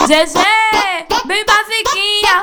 GG, bem basiquinha.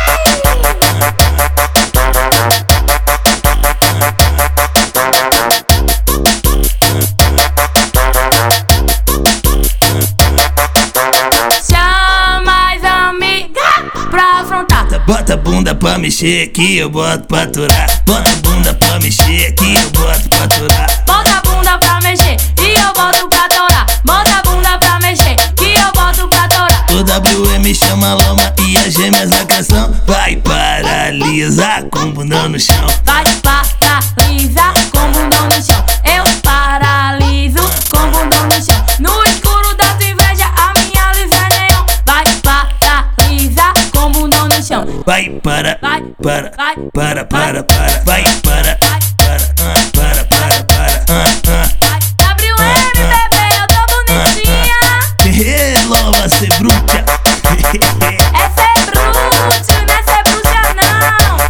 Chama as amigas pra afrontar. Bota a bunda pra mexer que eu boto pra aturar. Bota a bunda pra mexer que eu boto pra aturar. Bota a bunda pra mexer e eu boto pra torar. Bota a bunda pra mexer que eu boto pra torar. O WM chama a lama e as gêmeas na canção. Vai paralisar com o bundão no chão. Vai paralisar com o bundão no chão. Eu paraliso com o bundão no chão. No escuro da tua inveja a minha luz é neon. Vai paralisar com o bundão no chão. Vai para, Vai, para, vai, para, para, vai, vai para, vai, para, vai. WM, bebê, eu tô bonitinha. Ela vai ser bruta. Essa é brute, não é ser bruxa não.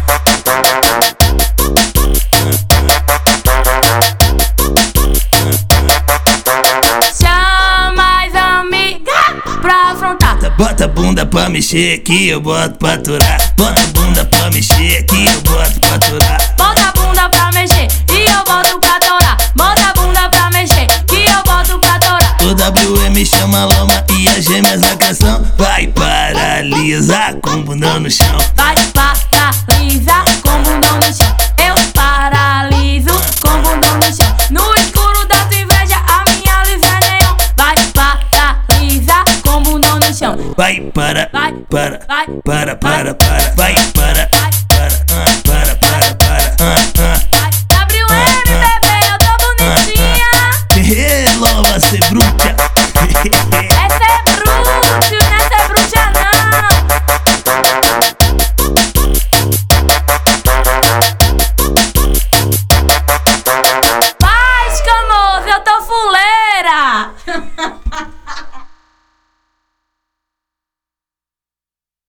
Chama as amigas pra afrontar. Bota a bunda pra mexer que eu boto pra aturar. Bota a bunda pra mexer que eu boto pra aturar. Bota a bunda pra mexer e eu boto pra torar. Bota a bunda pra mexer que eu boto pra torar. O WM chama a lama e as gêmeas na canção. Vai paralisar com o bundão no chão. Vai paralisar com o bundão no chão. Eu paraliso com o bundão no chão. No escuro da tua inveja a minha luz é neon. Vai paralisar com o bundão no chão. Vai para, Vai, para, vai, para,